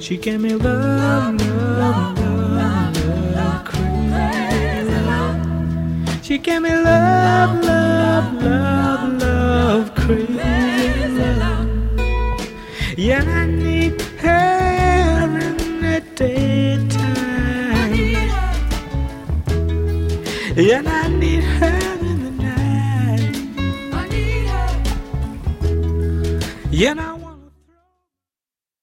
She gave me love, love, love, love, crazy love. She gave me love, love, love, love, crazy love. Yeah, I need her in the daytime. Yeah, I need her in the night. Yeah,